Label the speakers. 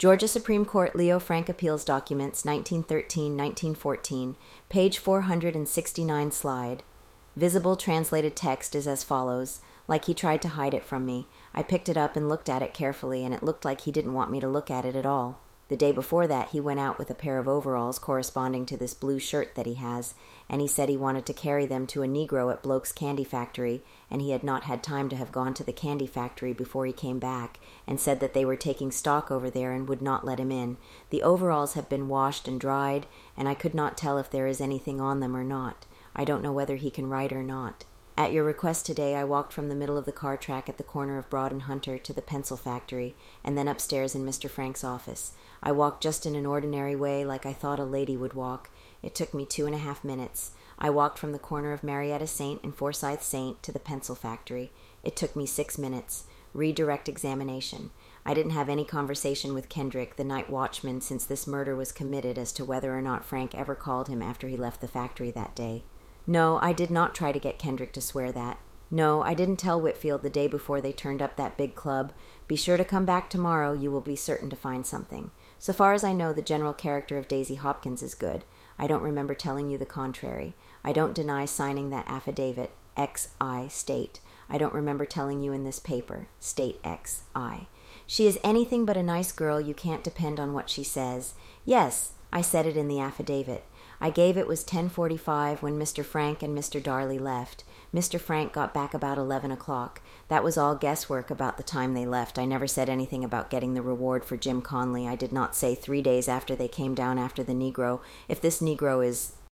Speaker 1: Georgia Supreme Court Leo Frank Appeals Documents, 1913-1914, page 469 slide. Visible translated text is as follows, like he tried to hide it from me. I picked it up and looked at it carefully, and it looked like he didn't want me to look at it at all. The day before that, he went out with a pair of overalls corresponding to this blue shirt that he has, and he said he wanted to carry them to a Negro at Bloke's Candy Factory, and he had not had time to have gone to the candy factory before he came back, and said that they were taking stock over there and would not let him in. The overalls have been washed and dried, and I could not tell if there is anything on them or not. I don't know whether he can write or not. At your request today, I walked from the middle of the car track at the corner of Broad and Hunter to the pencil factory, and then upstairs in Mr. Frank's office. I walked just in an ordinary way, like I thought a lady would walk. It took me 2.5 minutes. I walked from the corner of Marietta Saint and Forsyth Saint to the pencil factory. It took me 6 minutes. Redirect examination. I didn't have any conversation with Kendrick, the night watchman, since this murder was committed, as to whether or not Frank ever called him after he left the factory that day. No, I did not try to get Kendrick to swear that. No, I didn't tell Whitfield the day before they turned up that big club, "Be sure to come back tomorrow, you will be certain to find something." So far as I know, the general character of Daisy Hopkins is good. I don't remember telling you the contrary. I don't deny signing that affidavit, X.I. State. I don't remember telling you in this paper, State X.I. She is anything but a nice girl. You can't depend on what she says. Yes, I said it in the affidavit. I gave it was 10:45 when Mr. Frank and Mr. Darley left. Mr. Frank got back about 11 o'clock. That was all guesswork about the time they left. I never said anything about getting the reward for Jim Conley. I did not say 3 days after they came down after the Negro. If this Negro is